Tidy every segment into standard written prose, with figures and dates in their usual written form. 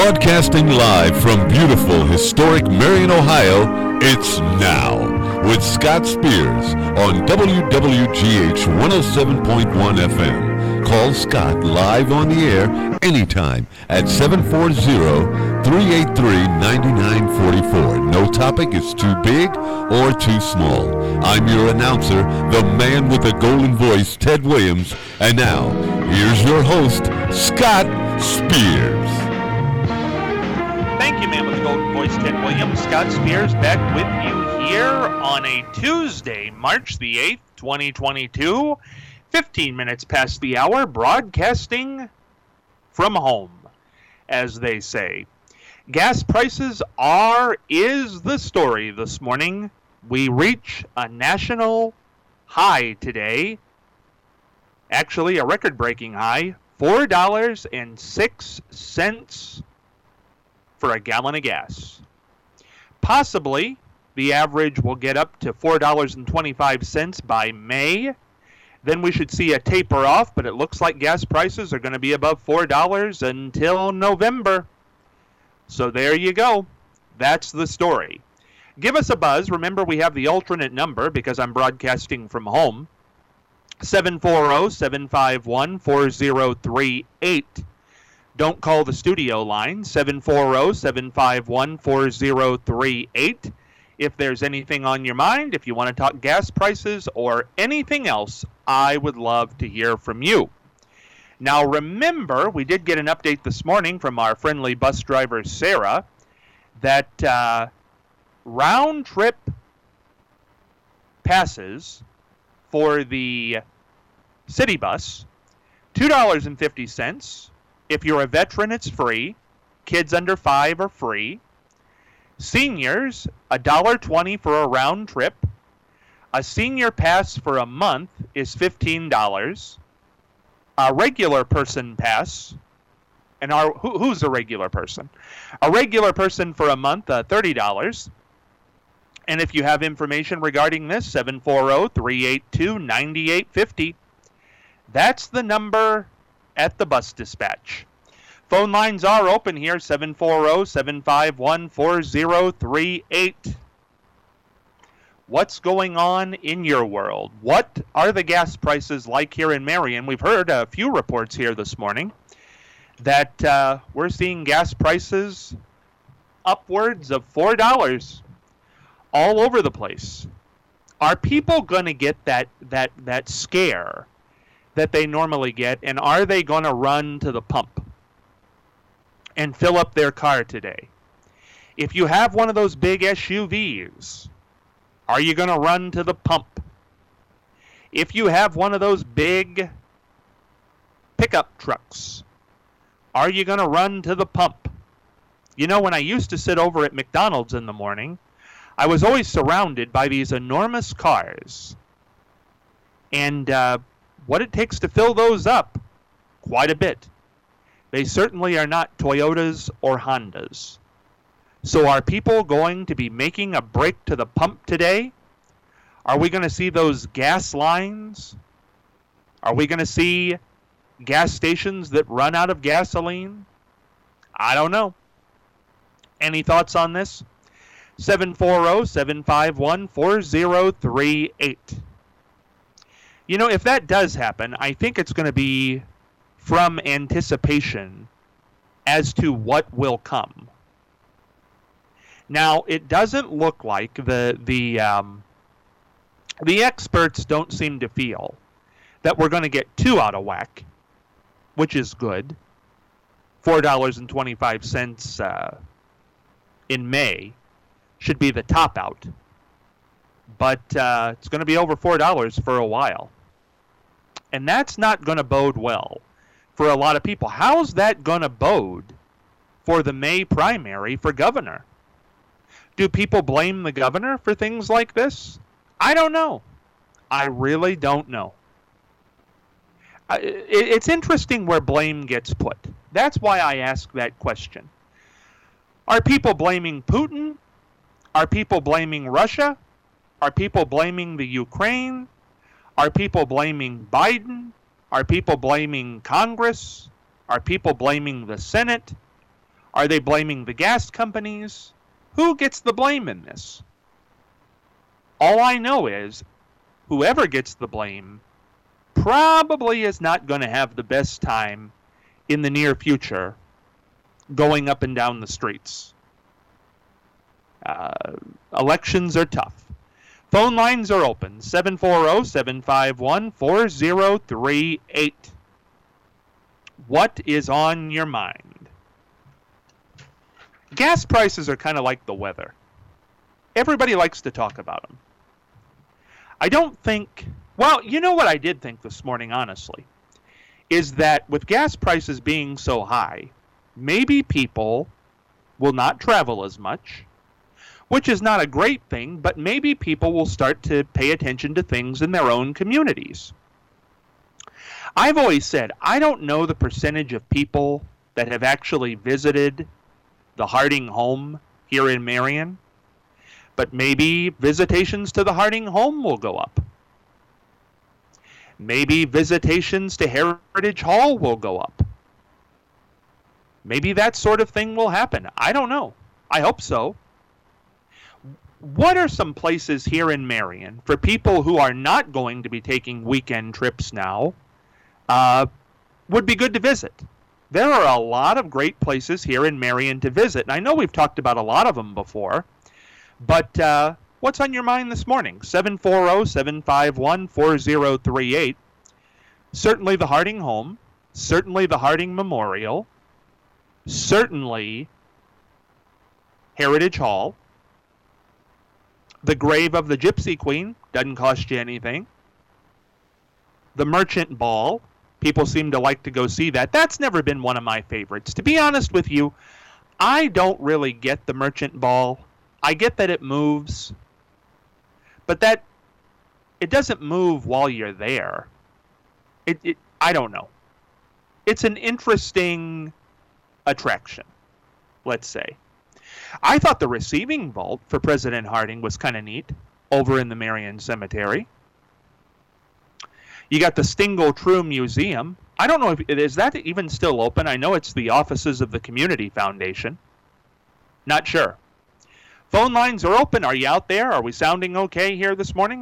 Broadcasting live from beautiful, historic Marion, Ohio, it's Now with Scott Spears on WWGH 107.1 FM. Call Scott live on the air anytime at 740-383-9944. No topic is too big or too small. I'm your announcer, the man with the golden voice, Ted Williams. And now, here's your host, Scott Spears. Thank you, man with the golden voice, Ted Williams. Scott Spears back with you here on a Tuesday, March the 8th, 2022. 15 minutes past the hour, broadcasting from home, as they say. Gas prices is the story this morning. We reach a national high today. Actually, a record-breaking high, $4.06 for a gallon of gas. Possibly, the average will get up to $4.25 by May. Then we should see a taper off, but it looks like gas prices are going to be above $4 until November. So there you go. That's the story. Give us a buzz. Remember, we have the alternate number because I'm broadcasting from home. 740-751-4038. Don't call the studio line, 740-751-4038. If there's anything on your mind, if you want to talk gas prices or anything else, I would love to hear from you. Now remember, we did get an update this morning from our friendly bus driver, Sarah, that round-trip passes for the city bus, $2.50. If you're a veteran, it's free. Kids under 5 are free. Seniors, $1.20 for a round trip. A senior pass for a month is $15. A regular person pass, and who's a regular person? A regular person for a month, $30. And if you have information regarding this, 740-382-9850. That's the number at the bus dispatch. Phone lines are open here, 740-751-4038. What's going on in your world? What are the gas prices like here in Marion? We've heard a few reports here this morning that we're seeing gas prices upwards of $4 all over the place. Are people going to get that scare that they normally get, and are they going to run to the pump and fill up their car today? If you have one of those big SUVs, are you going to run to the pump? If you have one of those big pickup trucks, are you going to run to the pump? You know, when I used to sit over at McDonald's in the morning, I was always surrounded by these enormous cars. And what it takes to fill those up, quite a bit. They certainly are not Toyotas or Hondas. So are people going to be making a break to the pump today? Are we going to see those gas lines? Are we going to see gas stations that run out of gasoline? I don't know. Any thoughts on this? 740-751-4038. You know, if that does happen, I think it's going to be from anticipation as to what will come. Now, it doesn't look like the experts don't seem to feel that we're going to get too out of whack, which is good. $4.25 in May should be the top out. But it's going to be over $4 for a while. And that's not going to bode well for a lot of people. How's that going to bode for the May primary for governor? Do people blame the governor for things like this? I don't know. I really don't know. It's interesting where blame gets put. That's why I ask that question. Are people blaming Putin? Are people blaming Russia? Are people blaming the Ukraine? Are people blaming Biden? Are people blaming Congress? Are people blaming the Senate? Are they blaming the gas companies? Who gets the blame in this? All I know is whoever gets the blame probably is not going to have the best time in the near future going up and down the streets. Elections are tough. Phone lines are open, 740-751-4038. What is on your mind? Gas prices are kind of like the weather. Everybody likes to talk about them. I don't think, well, you know what I did think this morning, honestly, is that with gas prices being so high, maybe people will not travel as much, which is not a great thing, but maybe people will start to pay attention to things in their own communities. I've always said, I don't know the percentage of people that have actually visited the Harding home here in Marion, but maybe visitations to the Harding home will go up. Maybe visitations to Heritage Hall will go up. Maybe that sort of thing will happen. I don't know. I hope so. What are some places here in Marion for people who are not going to be taking weekend trips now would be good to visit? There are a lot of great places here in Marion to visit, and I know we've talked about a lot of them before, but what's on your mind this morning? 740-751-4038. Certainly the Harding home, certainly the Harding Memorial, certainly Heritage Hall. The grave of the Gypsy Queen doesn't cost you anything. The Merchant Ball, people seem to like to go see that. That's never been one of my favorites. To be honest with you, I don't really get the Merchant Ball. I get that it moves, but that it doesn't move while you're there. I don't know. It's an interesting attraction, let's say. I thought the receiving vault for President Harding was kind of neat over in the Marion Cemetery. You got the Stingle True Museum. I don't know, is that even still open? I know it's the offices of the Community Foundation. Not sure. Phone lines are open. Are you out there? Are we sounding okay here this morning?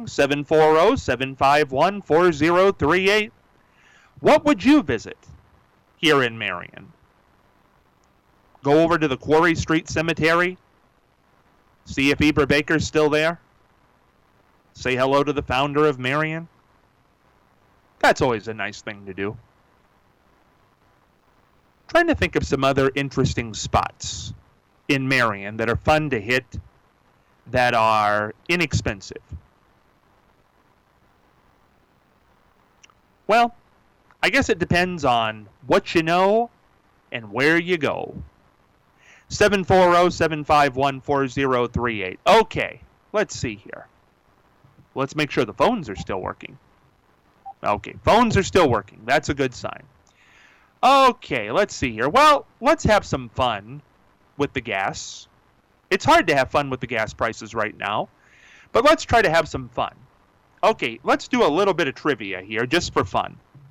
740-751-4038. What would you visit here in Marion? Go over to the Quarry Street Cemetery, see if Eber Baker's still there, say hello to the founder of Marion. That's always a nice thing to do. Trying to think of some other interesting spots in Marion that are fun to hit, that are inexpensive. Well, I guess it depends on what you know and where you go. 740-751-4038. Okay, let's see here. Let's make sure the phones are still working. Okay, phones are still working. That's a good sign. Okay, let's see here. Well, let's have some fun with the gas. It's hard to have fun with the gas prices right now, but let's try to have some fun. Okay, let's do a little bit of trivia here just for fun.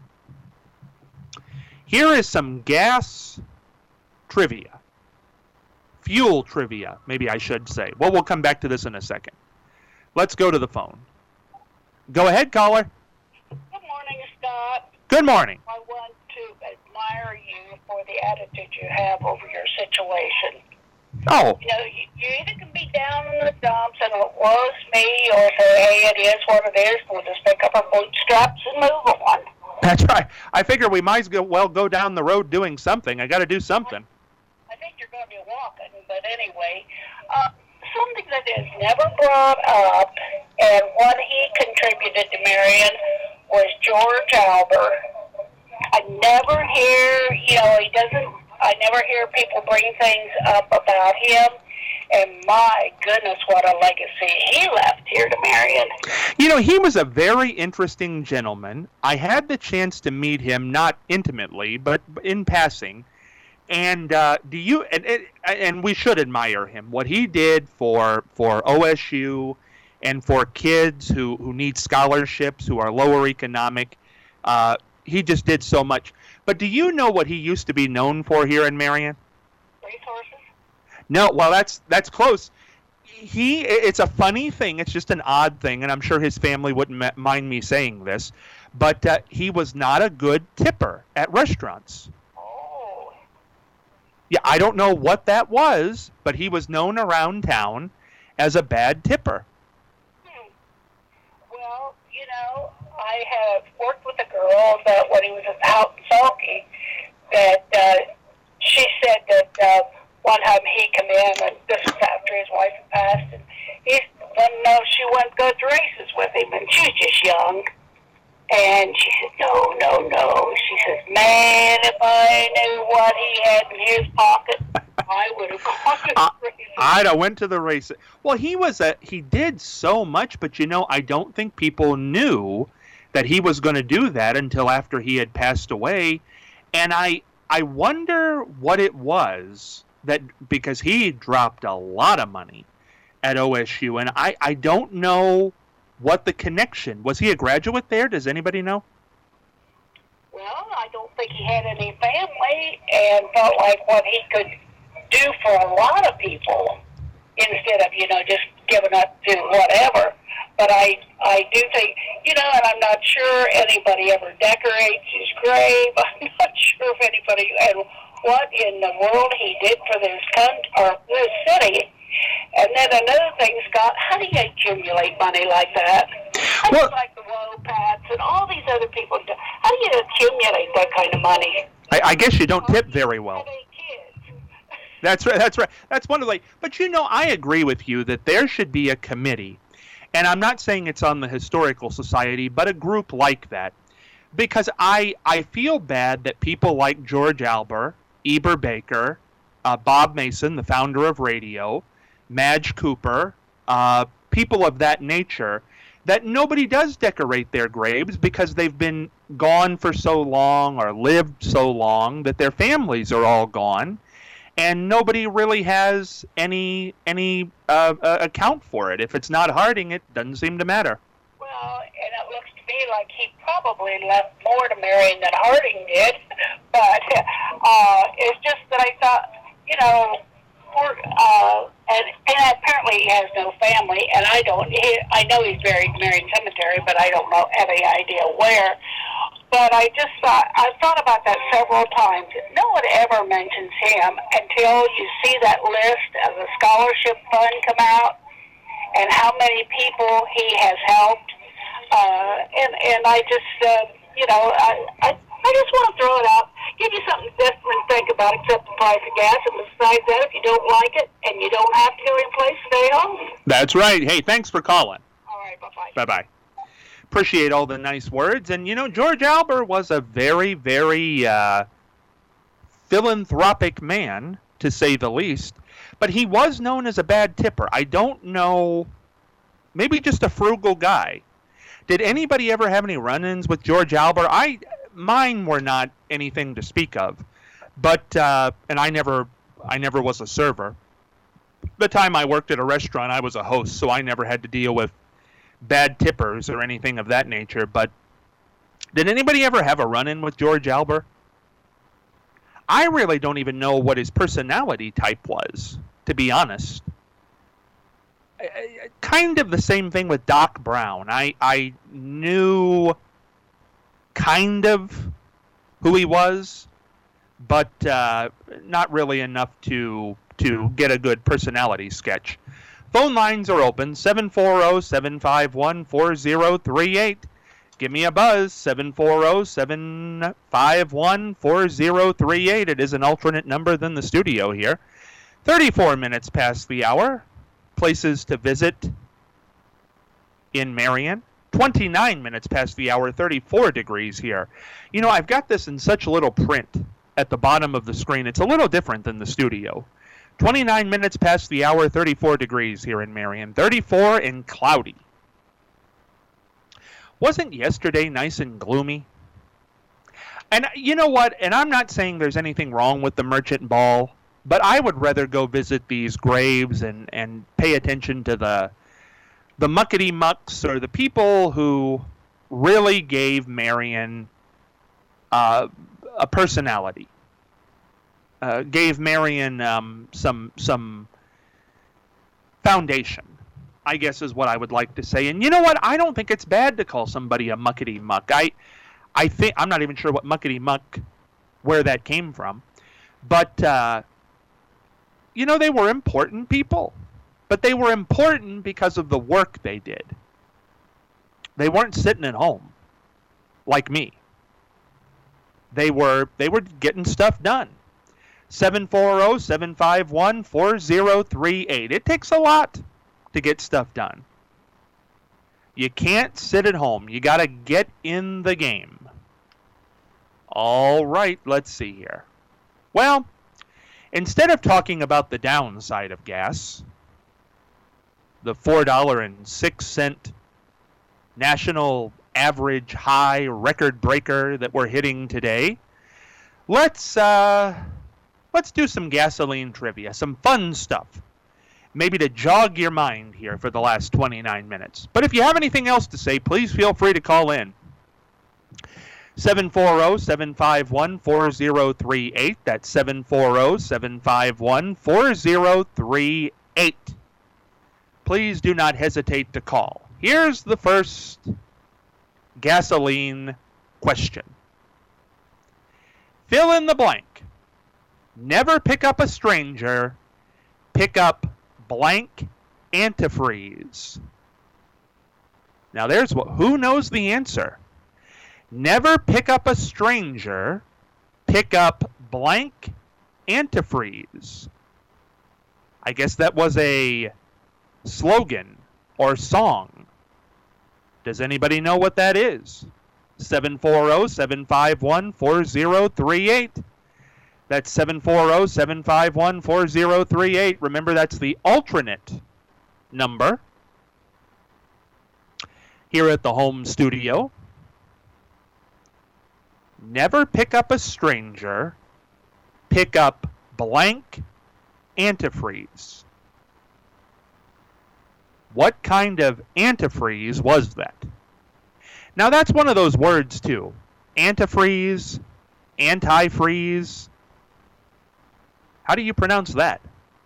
Here is some gas trivia. Fuel trivia, maybe I should say. Well, we'll come back to this in a second. Let's go to the phone. Go ahead, caller. Good morning, Scott. Good morning. I want to admire you for the attitude you have over your situation. Oh. You know, you either can be down in the dumps and it was me, or say, hey, it is what it is. We'll just pick up our bootstraps and move on. That's right. I figure we might as well go down the road doing something. I got to do something. I think you're going to be walking, but anyway, something that is never brought up, and what he contributed to Marion was George Albert. I never hear, I never hear people bring things up about him, and my goodness, what a legacy he left here to Marion. You know, he was a very interesting gentleman. I had the chance to meet him, not intimately, but in passing. And and we should admire him. What he did for OSU and for kids who need scholarships, who are lower economic, he just did so much. But do you know what he used to be known for here in Marion? Racehorse No, well, that's close. It's a funny thing. It's just an odd thing, and I'm sure his family wouldn't mind me saying this, but he was not a good tipper at restaurants. Oh. Yeah, I don't know what that was, but he was known around town as a bad tipper. Well, I have worked with a girl that when he was out in Sulky, that she said that one time he come in, and this was after his wife had passed, and she went to go to races with him, and she was just young. And she said, no. She says, man, if I knew what he had in his pocket, I would have gone to the races. I'd have went to the races. Well, he did so much, but I don't think people knew that he was going to do that until after he had passed away. And I wonder what it was because he dropped a lot of money at OSU, and I don't know what the connection was. He a graduate there? Does anybody know? Well, I don't think he had any family, and felt like what he could do for a lot of people instead of just giving up to whatever. But I do think and I'm not sure anybody ever decorates his grave. I'm not sure if anybody and what in the world he did for this country or this city. And then another thing, Scott, how do you accumulate money like that? How do you like the Wopats and all these other people? How do you accumulate that kind of money? I guess you don't tip very well. Kids. That's right. That's one of the. But I agree with you that there should be a committee, and I'm not saying it's on the Historical Society, but a group like that, because I feel bad that people like George Alber, Eber Baker, Bob Mason, the founder of radio, Madge Cooper, people of that nature, that nobody does decorate their graves because they've been gone for so long or lived so long that their families are all gone, and nobody really has any account for it. If it's not Harding, it doesn't seem to matter. Well, and it looks to me like he probably left more to Marion than Harding did, but it's just that I thought, and apparently he has no family, and I know he's buried in Marion Cemetery, but I don't have any idea where. But I've thought about that several times. No one ever mentions him until you see that list of the scholarship fund come out and how many people he has helped. And I just, I just want to throw it out, give you something different to think about except the price of gas. And besides that, if you don't like it and you don't have to go anyplace, stay home. That's right. Hey, thanks for calling. All right, bye-bye. Bye-bye. Appreciate all the nice words. And, George Alber was a very, very philanthropic man, to say the least. But he was known as a bad tipper. I don't know, maybe just a frugal guy. Did anybody ever have any run-ins with George Alber? Mine were not anything to speak of, but and I never was a server. The time I worked at a restaurant, I was a host, so I never had to deal with bad tippers or anything of that nature. But did anybody ever have a run-in with George Alber? I really don't even know what his personality type was, to be honest. Kind of the same thing with Doc Brown. I knew kind of who he was, but not really enough to get a good personality sketch. Phone lines are open, 740-751-4038. Give me a buzz, 740-751-4038. It is an alternate number than the studio here. 34 minutes past the hour. Places to visit in Marion. 29 minutes past the hour, 34 degrees here. I've got this in such little print at the bottom of the screen. It's a little different than the studio. 29 minutes past the hour, 34 degrees here in Marion. 34 and cloudy. Wasn't yesterday nice and gloomy? And you know what? And I'm not saying there's anything wrong with the Merchant Ball, but I would rather go visit these graves and pay attention to the muckety mucks or the people who really gave Marion a personality. gave Marion some foundation, I guess is what I would like to say. And you know what? I don't think it's bad to call somebody a muckety muck. I think I'm not even sure what muckety muck, where that came from, but they were important people. But they were important because of the work they did. They weren't sitting at home like me. They were getting stuff done. 740-751-4038. It takes a lot to get stuff done. You can't sit at home. You got to get in the game. All right, let's see here. Well, instead of talking about the downside of gas, the $4.06 national average high record breaker that we're hitting today, let's do some gasoline trivia, some fun stuff, maybe to jog your mind here for the last 29 minutes. But if you have anything else to say, please feel free to call in. 740-751-4038. That's 740-751-4038. Please do not hesitate to call. Here's the first gasoline question. Fill in the blank. Never pick up a stranger. Pick up blank antifreeze. Now there's who knows the answer? Never pick up a stranger. Pick up blank antifreeze. I guess that was a slogan or song. Does anybody know what that is? 740-751-4038. That's 740-751-4038. Remember, that's the alternate number here at the home studio. Never pick up a stranger. Pick up blank antifreeze. What kind of antifreeze was that? Now, that's one of those words, too. Antifreeze, antifreeze. How do you pronounce that?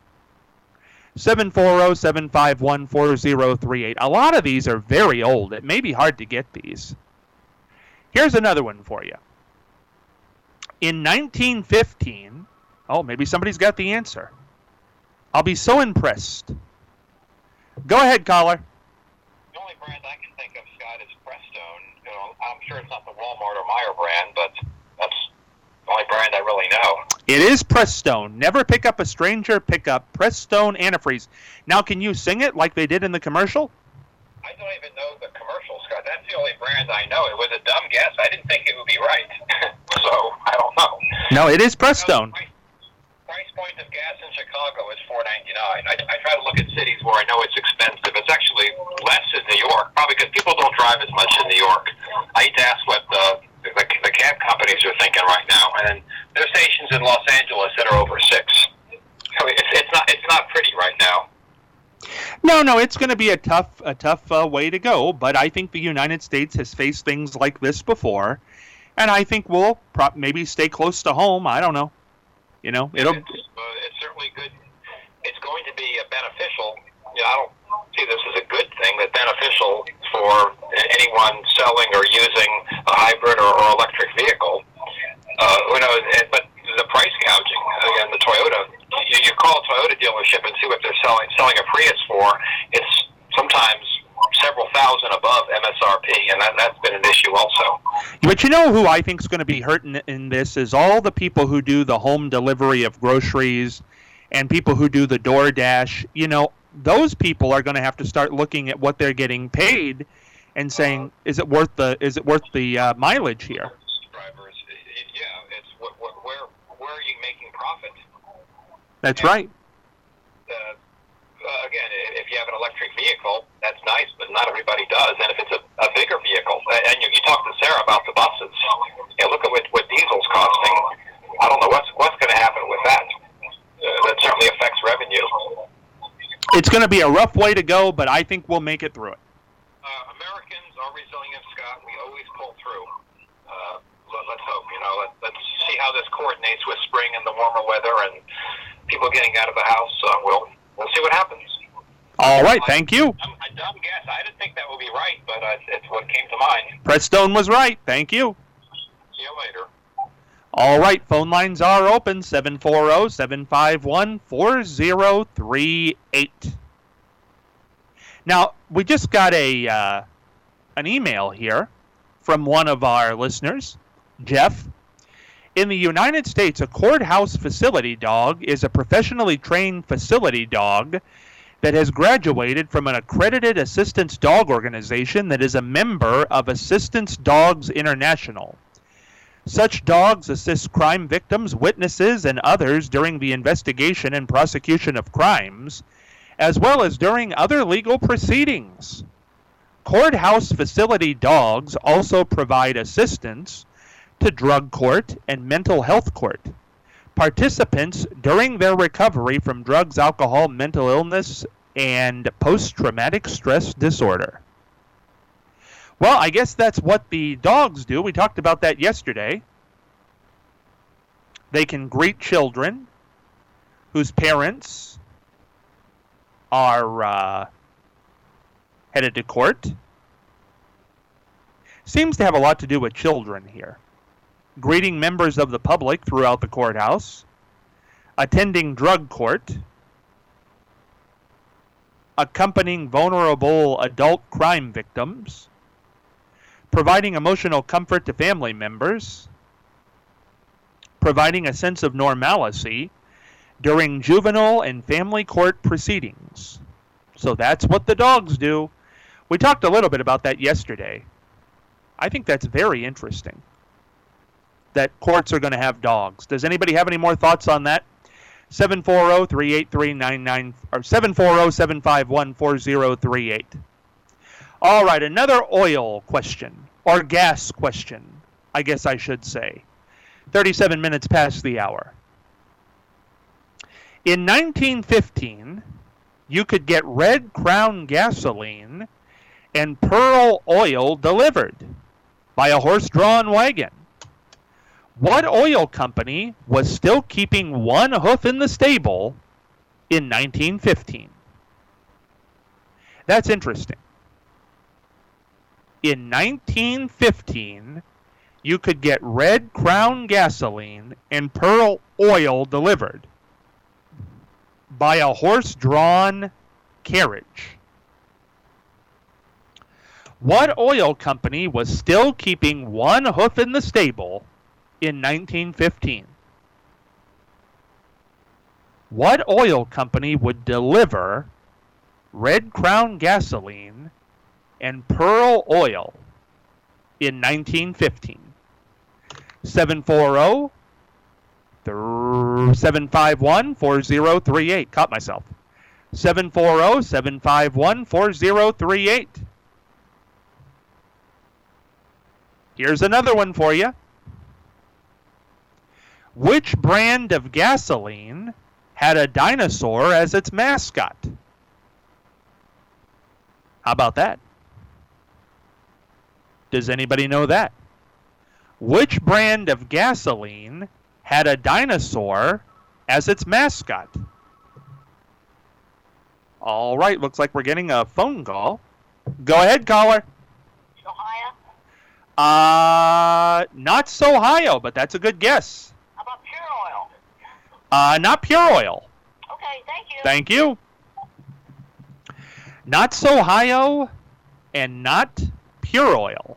740-751-4038. A lot of these are very old. It may be hard to get these. Here's another one for you. In 1915, maybe somebody's got the answer. I'll be so impressed. Go ahead, caller. The only brand I can think of, Scott, is Prestone. I'm sure it's not the Walmart or Meijer brand, but that's the only brand I really know. It is Prestone. Never pick up a stranger, pick up Prestone antifreeze. Now, can you sing it like they did in the commercial? I don't even know the commercial, Scott. That's the only brand I know. It was a dumb guess. I didn't think it would be right. So, I don't know. No, it is Prestone. Price point of gas in Chicago is $4.99. I try to look at cities where I know it's expensive. It's actually less in New York, probably because people don't drive as much in New York. I need to ask what the cab companies are thinking right now. And then there are stations in Los Angeles that are over $6. So it's not pretty right now. No, it's going to be a tough way to go. But I think the United States has faced things like this before, and I think we'll maybe stay close to home. I don't know. It's certainly good. It's going to be beneficial. I don't see this as a good thing, but beneficial for anyone selling or using a hybrid or electric vehicle. But the price gouging, again, the Toyota, you call a Toyota dealership and see what they're selling a Prius for. It's sometimes several thousand above MSRP, and that's been an issue also. But who I think is going to be hurting in this is all the people who do the home delivery of groceries and people who do the DoorDash. Those people are going to have to start looking at what they're getting paid and saying, is it worth the mileage here? Drivers, it's where are you making profit? That's right. Again, if you have an electric vehicle, that's nice, but not everybody does. And if it's a bigger vehicle, and you talked to Sarah about the buses, look at what diesel's costing. I don't know what's going to happen with that. That certainly affects revenue. It's going to be a rough way to go, but I think we'll make it through it. Americans are resilient, Scott. We always pull through. Let's hope. Let's see how this coordinates with spring and the warmer weather and people getting out of the house. We'll see what happens. All right, thank you. A dumb guess. I didn't think that would be right, but it's what came to mind. Prestone was right. Thank you. See you later. All right, phone lines are open, 740-751-4038. Now, we just got an email here from one of our listeners, Jeff. In the United States, a courthouse facility dog is a professionally trained facility dog that has graduated from an accredited assistance dog organization that is a member of Assistance Dogs International. Such dogs assist crime victims, witnesses, and others during the investigation and prosecution of crimes, as well as during other legal proceedings. Courthouse facility dogs also provide assistance to drug court and mental health court participants during their recovery from drugs, alcohol, mental illness, and post-traumatic stress disorder. Well, I guess that's what the dogs do. We talked about that yesterday. They can greet children whose parents are headed to court. Seems to have a lot to do with children here. Greeting members of the public throughout the courthouse, attending drug court, accompanying vulnerable adult crime victims, providing emotional comfort to family members, providing a sense of normalcy during juvenile and family court proceedings. So that's what the dogs do. We talked a little bit about that yesterday. I think that's very interesting, that courts are going to have dogs. Does anybody have any more thoughts on that? 740-383-99 or 740-751-4038. All right, another oil question, or gas question, I guess I should say. 37 minutes past the hour. In 1915, you could get Red Crown gasoline and Pearl oil delivered by a horse-drawn wagon. What oil company was still keeping one hoof in the stable in 1915? That's interesting. In 1915, you could get Red Crown gasoline and Pearl oil delivered by a horse-drawn carriage. What oil company was still keeping one hoof in the stable in 1915? What oil company would deliver Red Crown gasoline and Pearl oil in 1915? 740-751-4038. Caught myself. 740-751-4038. Here's another one for you. Which brand of gasoline had a dinosaur as its mascot? How about that? Does anybody know that? Which brand of gasoline had a dinosaur as its mascot? All right, looks like we're getting a phone call. Go ahead, caller. Ohio? Not so Ohio, but that's a good guess. How about pure oil? Not pure oil. Okay, thank you. Thank you. Not so Ohio and not pure oil.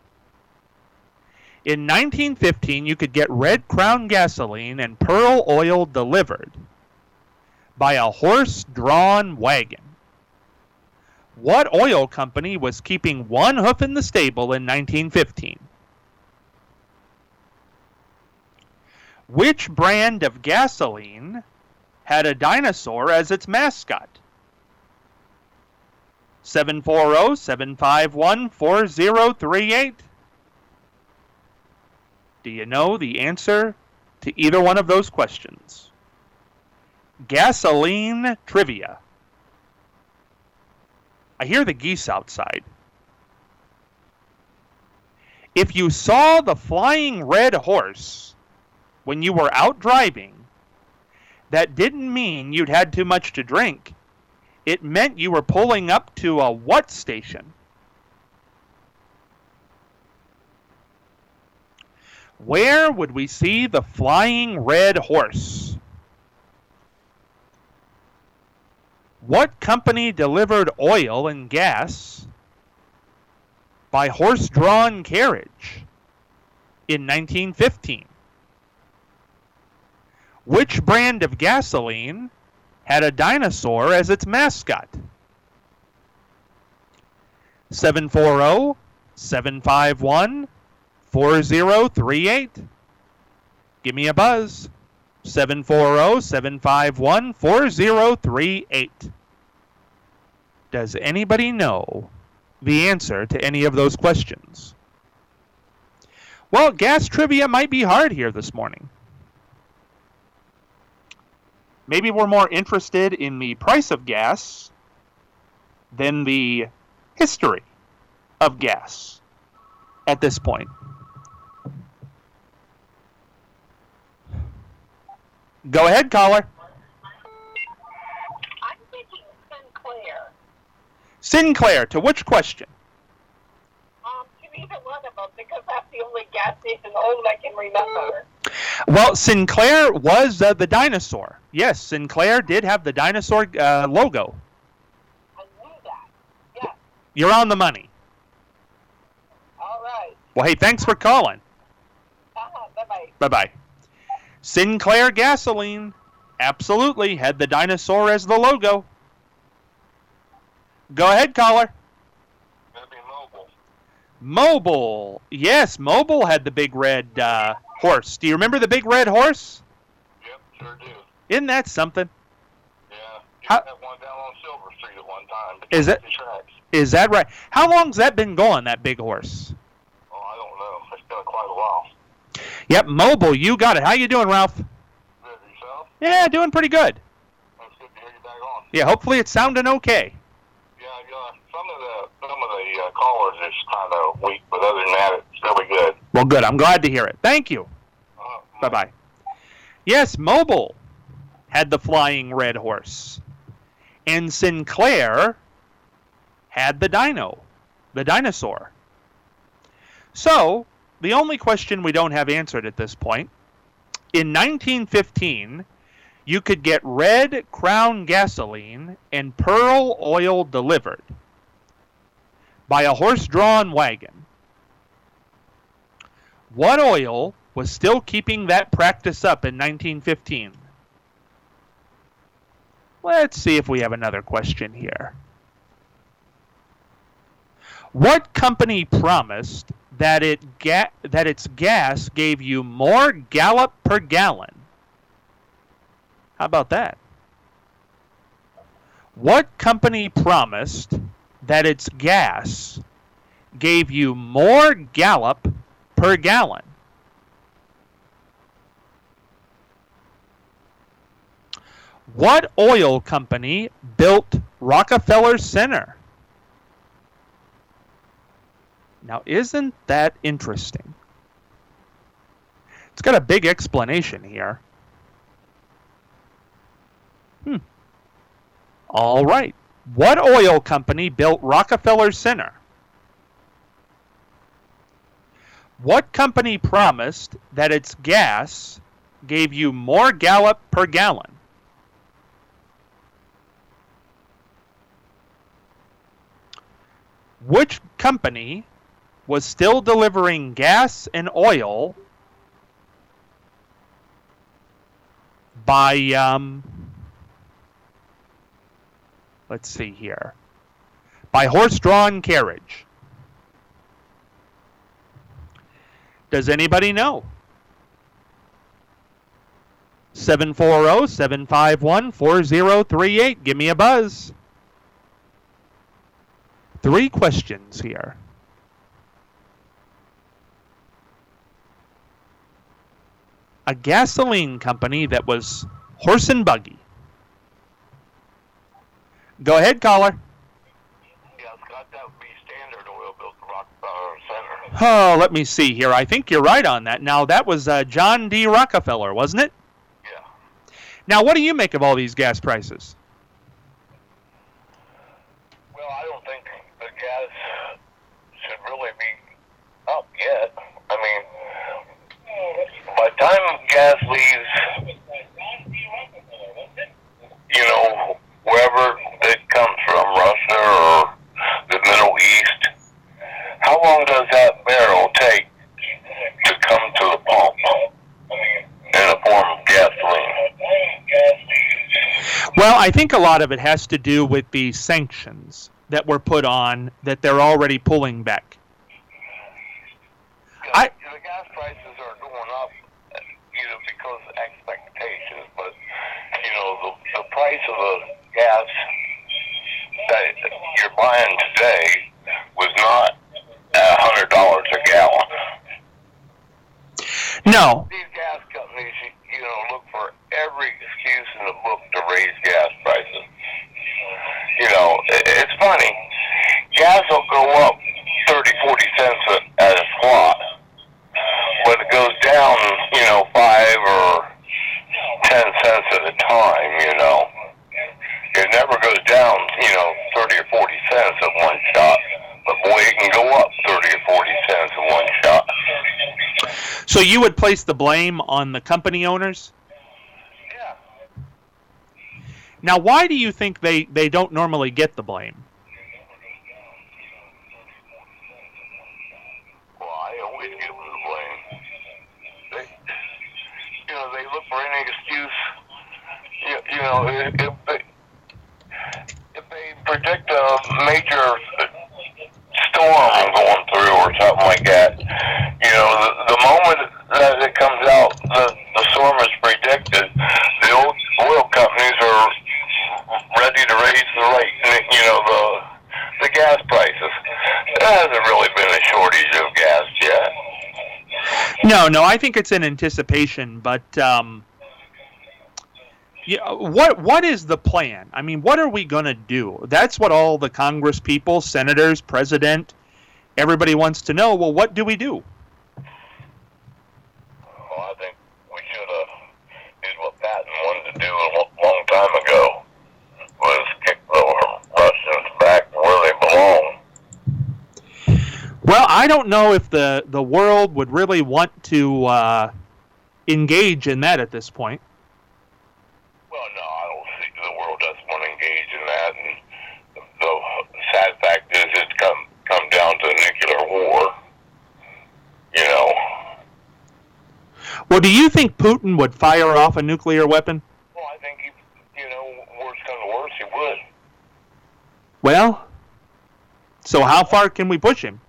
In 1915, you could get Red Crown gasoline and Pearl oil delivered by a horse-drawn wagon. What oil company was keeping one hoof in the stable in 1915? Which brand of gasoline had a dinosaur as its mascot? 740-751-4038. Do you know the answer to either one of those questions? Gasoline trivia. I hear the geese outside. If you saw the flying red horse when you were out driving, that didn't mean you'd had too much to drink. It meant you were pulling up to a what station? Where would we see the flying red horse? What company delivered oil and gas by horse-drawn carriage in 1915? Which brand of gasoline had a dinosaur as its mascot? 740-751-4038. Give me a buzz. 740-751-4038. Does anybody know the answer to any of those questions? Well, gas trivia might be hard here this morning. Maybe we're more interested in the price of gas than the history of gas at this point. Go ahead, caller. I'm thinking Sinclair. Sinclair, to which question? To either one of them, because that's the only gas station old I can remember. Well, Sinclair was the dinosaur. Yes, Sinclair did have the dinosaur logo. I knew that. Yes. You're on the money. All right. Well, hey, thanks for calling. Bye-bye. Bye-bye. Sinclair gasoline absolutely had the dinosaur as the logo. Go ahead, caller. That'd be Mobile. Mobile. Yes, Mobile had the big red horse. Do you remember the big red horse? Yep, sure do. Isn't that something? Yeah. You How- had one down on Silver Street at one time. Is it- The tracks. Is that right? How long's that been going, that big horse? Oh, I don't know. It's been quite a while. Yep, Mobile, you got it. How you doing, Ralph? Good yourself? Yeah, doing pretty good. That's good to hear you back on. Yeah, hopefully it's sounding okay. Yeah, some of the callers is kind of weak, but other than that, it's really good. Well, good. I'm glad to hear it. Thank you. Bye-bye. Yes, Mobile had the flying red horse. And Sinclair had the dinosaur. So, the only question we don't have answered at this point, in 1915, you could get Red Crown gasoline and Pearl oil delivered by a horse-drawn wagon. What oil was still keeping that practice up in 1915? Let's see if we have another question here. What company promised that its gas gave you more gallop per gallon? How about that? What company promised that its gas gave you more gallop per gallon? What oil company built Rockefeller Center? Now, isn't that interesting? It's got a big explanation here. All right. What oil company built Rockefeller Center? What company promised that its gas gave you more gallop per gallon? Which company was still delivering gas and oil by, let's see here, by horse-drawn carriage? Does anybody know? 740-751-4038. Give me a buzz. 3 questions here. A gasoline company that was horse and buggy. Go ahead, caller. Yeah, Scott, that would be Standard Oil built the Rockefeller Center. Oh, let me see here. I think you're right on that. Now, that was John D. Rockefeller, wasn't it? Yeah. Now, what do you make of all these gas prices? Well, I don't think the gas should really be up yet. I mean, by the time gas leaves, wherever it comes from, Russia or the Middle East, how long does that barrel take to come to the pump in the form of gasoline? Well, I think a lot of it has to do with the sanctions that were put on that they're already pulling back. The gas prices are going up, because of expectations, but, the price of the gas that you're buying today was not $100 a gallon. No. These gas companies, look for every excuse in the book to raise gas prices. It's funny. Gas will go up 30, 40 cents at a slot. When it goes down, 5 or 10 cents at a time, It never goes down, 30 or 40 cents at one shot. But boy, it can go up 30 or 40 cents in one shot. So you would place the blame on the company owners? Yeah. Now, why do you think they don't normally get the blame? Well, I always give them the blame. They look for any excuse. If they predict a major storm going through or something like that, the moment that it comes out, the storm is predicted, the oil companies are ready to raise the rate, the gas prices. There hasn't really been a shortage of gas yet. No, I think it's in anticipation, but what is the plan? I mean, what are we going to do? That's what all the Congress people, senators, president, everybody wants to know. Well, what do we do? Well, I think we should have did what Patton wanted to do a long time ago, was kick the Russians back where they belong. Well, I don't know if the world would really want to engage in that at this point. Well, no, I don't think the world doesn't want to engage in that. And the sad fact is it's come down to nuclear war, Well, do you think Putin would fire off a nuclear weapon? Well, I think, worse comes to worse, he would. Well, so how far can we push him?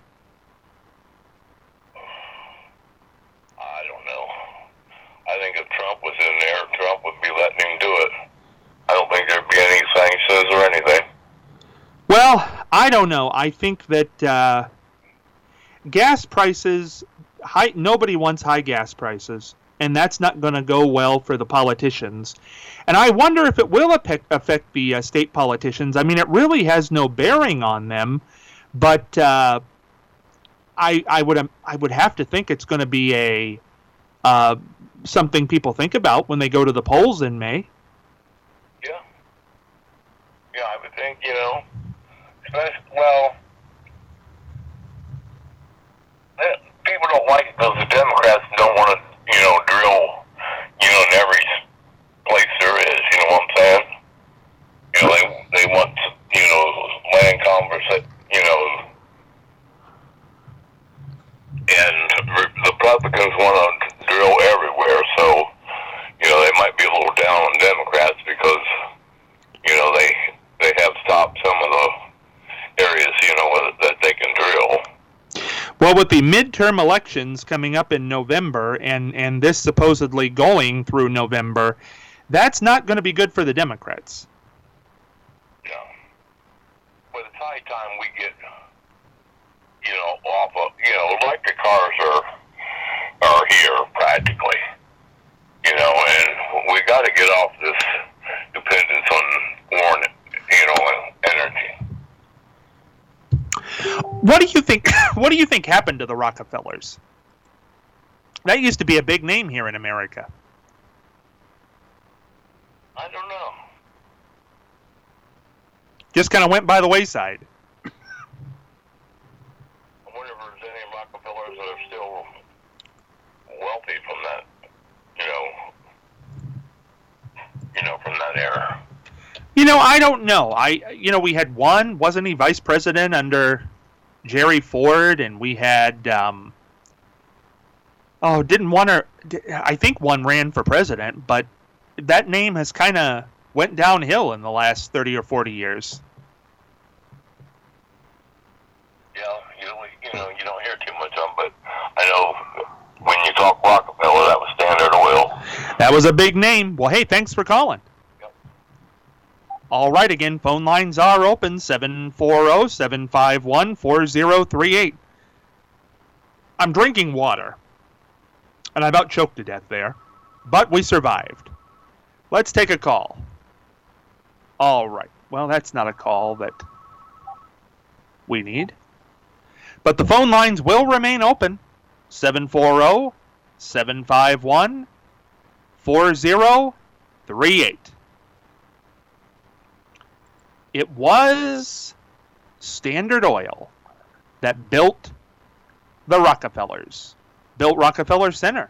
I don't know. I think if Trump was in there, Trump would be letting him do it. I don't think there'd be any sanctions or anything. Well, I don't know. I think that gas prices, nobody wants high gas prices, and that's not going to go well for the politicians. And I wonder if it will affect the state politicians. I mean, it really has no bearing on them, but I would have to think it's going to be a something people think about when they go to the polls in May. Yeah. Yeah, I would think, well, people don't like it because the Democrats don't want to, drill, in every place there is, you know what I'm saying? They want, land conversation, and the Republicans want to drill everywhere, so, they might be a little down on Democrats because, they have stopped some of the areas, that they can drill. Well, with the midterm elections coming up in November and this supposedly going through November, that's not going to be good for the Democrats. Yeah. But it's high time we get, off of, electric cars are here practically, and we got to get off this dependence on foreign, energy. What do you think? What do you think happened to the Rockefellers? That used to be a big name here in America. I don't know. Just kind of went by the wayside. I wonder if there's any Rockefellers that are still wealthy from that, from that era. I don't know. We had one, wasn't he vice president under Jerry Ford, and we had, I think one ran for president, but that name has kind of went downhill in the last 30 or 40 years. Yeah, you don't hear too much of them, but I know when you talk Rockefeller, that was Standard Oil. That was a big name. Well, hey, thanks for calling. Yep. All right, again, phone lines are open, 740-751-4038. I'm drinking water, and I about choked to death there, but we survived. Let's take a call. All right. Well, that's not a call that we need. But the phone lines will remain open. 740-751-4038. It was Standard Oil that built the Rockefellers, built Rockefeller Center.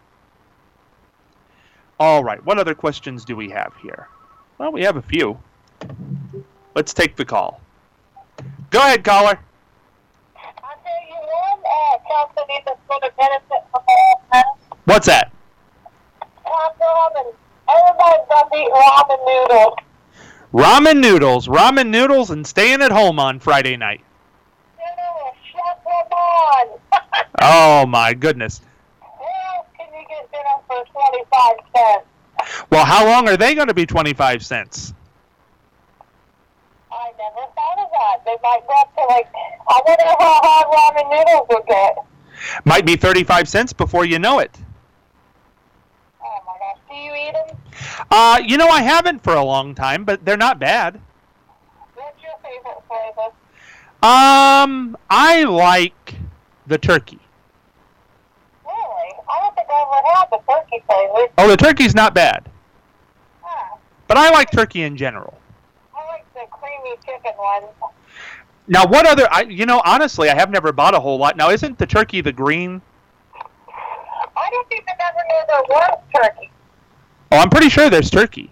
All right, what other questions do we have here? Well, we have a few. Let's take the call. Go ahead, caller. I'll tell you one company that's going to benefit from all this. What's that? Ramen. Everybody's going to eat ramen noodles. Ramen noodles, and staying at home on Friday night. Yeah, shut them on. Oh, my goodness. Where else can you get dinner for 25 cents? Well, how long are they going to be 25 cents? I never thought of that. They might go up to I wonder how hard ramen noodles will get. Might be 35 cents before you know it. Oh my gosh. Do you eat them? I haven't for a long time, but they're not bad. What's your favorite flavor? I like the turkey. Really? I don't think I ever had the turkey flavor. Oh, the turkey's not bad. Huh. But I like turkey in general. I like the creamy chicken one. Now, what other... honestly, I have never bought a whole lot. Now, isn't the turkey the green? I didn't even ever know there was turkey. Oh, I'm pretty sure there's turkey.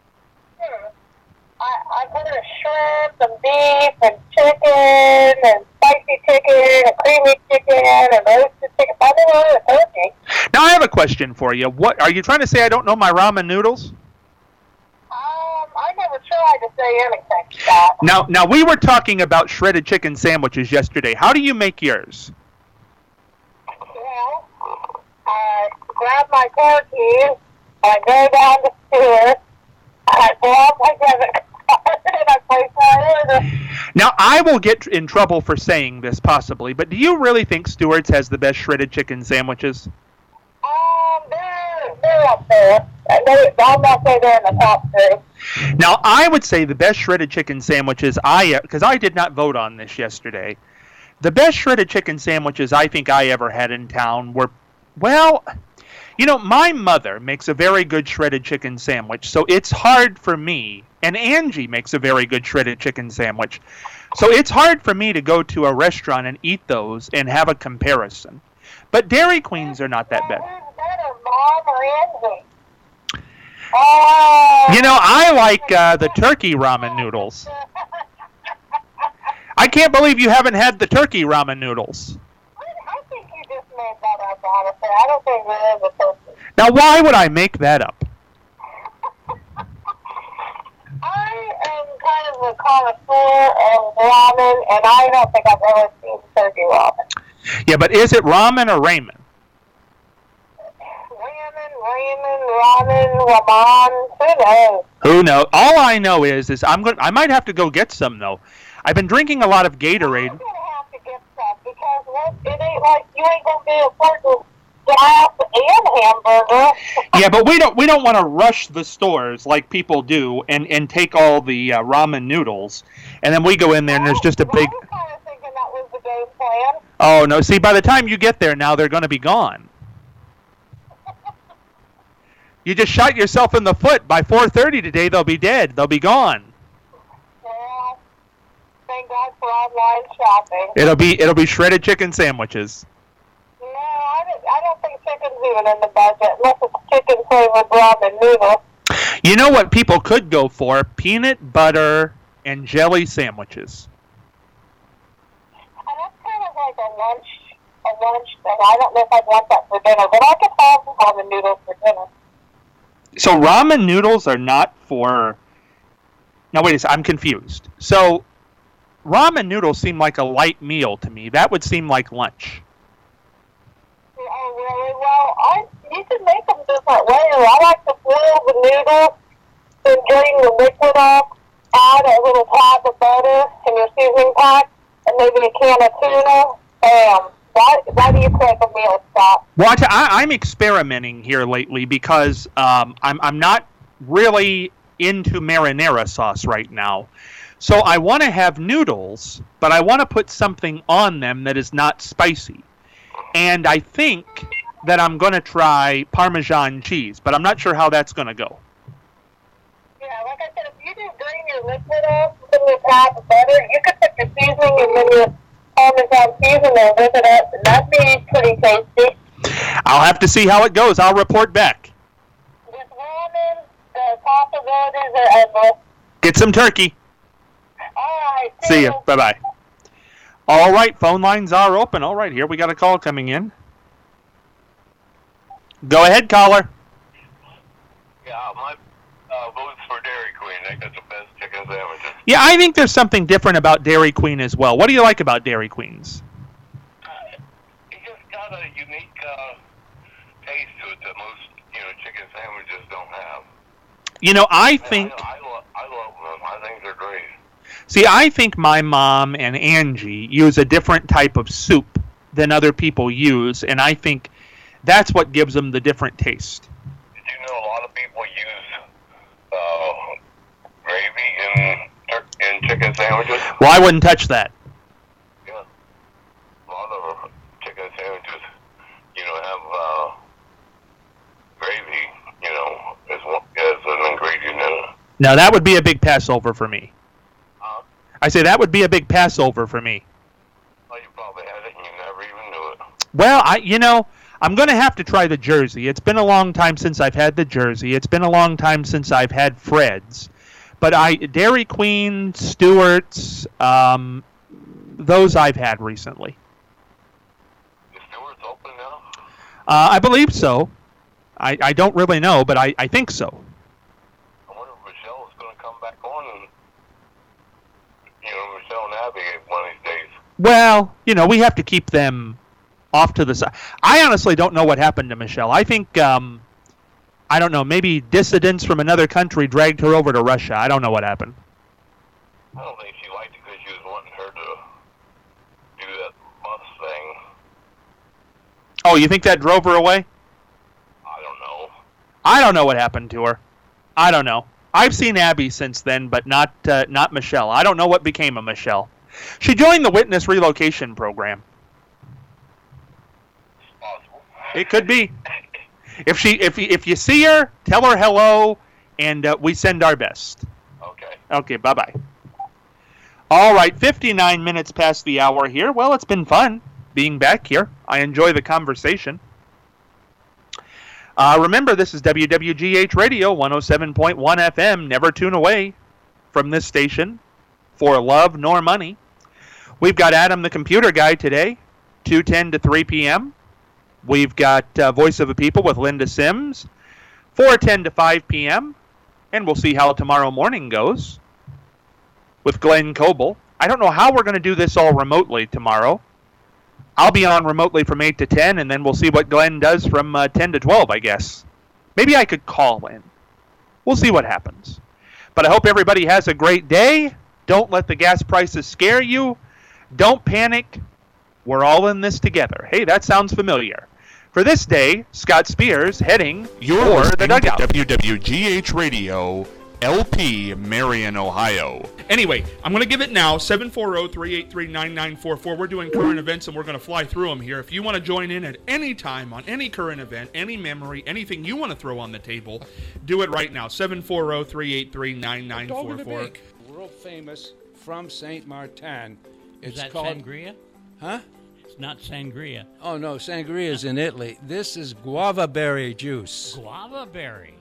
I've heard of shrimp and beef and chicken and spicy chicken and creamy chicken and roasted chicken. I never heard of turkey. Now, I have a question for you. What are you trying to say? I don't know my ramen noodles? I never tried to say anything to that. Now we were talking about shredded chicken sandwiches yesterday. How do you make yours? Well, I grab my car keys, I go down the stairs, I pull out my debit card, and I place my order. Now, I will get in trouble for saying this, possibly, but do you really think Stewart's has the best shredded chicken sandwiches? They're up there. I'm not saying they're in the top three. Now, I would say the best shredded chicken sandwiches because I did not vote on this yesterday. The best shredded chicken sandwiches I think I ever had in town were, my mother makes a very good shredded chicken sandwich, so it's hard for me, and Angie makes a very good shredded chicken sandwich, so it's hard for me to go to a restaurant and eat those and have a comparison. But Dairy Queens are not that bad. Who's better, Mom or Angie? I like the turkey ramen noodles. I can't believe you haven't had the turkey ramen noodles. I think you just made that up, honestly. I don't think there is a turkey. Now, why would I make that up? I am kind of a connoisseur of ramen, and I don't think I've ever seen turkey ramen. Yeah, but is it ramen or ramen? Ramen, Raman, who knows? Who knows? All I know is I might have to go get some, though. I've been drinking a lot of Gatorade. I'm going to have to get some, because it ain't like you ain't going to be affording glass and hamburger. Yeah, but we don't want to rush the stores like people do and take all the ramen noodles, and then we go in there and there's just a big... I was kind of thinking that was the game plan. Oh, no. See, by the time you get there now, they're going to be gone. You just shot yourself in the foot. By 4:30 today, they'll be dead. They'll be gone. Well, thank God for online shopping. It'll be shredded chicken sandwiches. No, I don't think chicken's even in the budget, unless it's chicken flavored ramen noodles. You know what people could go for? Peanut butter and jelly sandwiches. And that's kind of like a lunch thing. I don't know if I'd want that for dinner, but I could have ramen noodles for dinner. So ramen noodles are not for... Now, wait a second. I'm confused. So ramen noodles seem like a light meal to me. That would seem like lunch. Oh, really? Well, you can make them different ways. I like to boil the noodles, then drain the liquid off, add a little pat of butter in your seasoning pack, and maybe a can of tuna. Bam. Why do you cook a meal, Scott? Well, I'm experimenting here lately because I'm not really into marinara sauce right now. So I want to have noodles, but I want to put something on them that is not spicy. And I think that I'm going to try Parmesan cheese, but I'm not sure how that's going to go. Yeah, like I said, if you do drain your liquid off with a pat of butter, you could put your seasoning and then your Parmesan cheese in there with it up, and that'd be pretty tasty. I'll have to see how it goes. I'll report back. With ramen, the possibilities are endless. Get some turkey. All right. See ya. Bye-bye. All right, phone lines are open. All right, here we got a call coming in. Go ahead, caller. Yeah, my vote's for Dairy Queen. They got the best chicken sandwiches. Yeah, I think there's something different about Dairy Queen as well. What do you like about Dairy Queens? It just got a unique taste to it that most, chicken sandwiches don't have. I think... I love them. I think they're great. See, I think my mom and Angie use a different type of soup than other people use, and I think that's what gives them the different taste. Did you know a lot of people use gravy in chicken sandwiches? Well, I wouldn't touch that. Yeah. A lot of chicken sandwiches, have gravy, as an ingredient in it. Now, that would be a big Passover for me. I say that would be a big Passover for me. Well, you probably had it and you never even knew it. Well, I'm going to have to try the Jersey. It's been a long time since I've had the Jersey. It's been a long time since I've had Fred's. But Dairy Queen, Stewart's, those I've had recently. Is Stewart's open now? I believe so. I don't really know, but I think so. I wonder if Michelle's going to come back on and, Michelle and Abby one of these days. Well, we have to keep them off to the side. I honestly don't know what happened to Michelle. I think, I don't know, maybe dissidents from another country dragged her over to Russia. I don't know what happened. I don't think she liked it because she was wanting her to do that bus thing. Oh, you think that drove her away? I don't know. I don't know what happened to her. I don't know. I've seen Abby since then, but not Michelle. I don't know what became of Michelle. She joined the Witness Relocation Program. It's possible. It could be. If you see her, tell her hello, and we send our best. Okay. Okay, bye-bye. All right, 59 minutes past the hour here. Well, it's been fun being back here. I enjoy the conversation. Remember, this is WWGH Radio, 107.1 FM. Never tune away from this station for love nor money. We've got Adam the Computer Guy today, 2:10 to 3 p.m. We've got Voice of the People with Linda Sims, 4:10 to 5 p.m. And we'll see how tomorrow morning goes with Glenn Coble. I don't know how we're going to do this all remotely tomorrow. I'll be on remotely from 8 to 10, and then we'll see what Glenn does from 10 to 12, I guess. Maybe I could call in. We'll see what happens. But I hope everybody has a great day. Don't let the gas prices scare you. Don't panic. We're all in this together. Hey, that sounds familiar. For this day, Scott Spears heading You're for listening the dugout. to WWGH Radio, LP, Marion, Ohio. Anyway, I'm going to give it now, 740-383-9944. We're doing current events, and we're going to fly through them here. If you want to join in at any time on any current event, any memory, anything you want to throw on the table, do it right now, 740-383-9944. World famous from St. Martin. Is that called sangria? Huh? It's not sangria. Oh, no, sangria is in Italy. This is guava berry juice. Guava berry.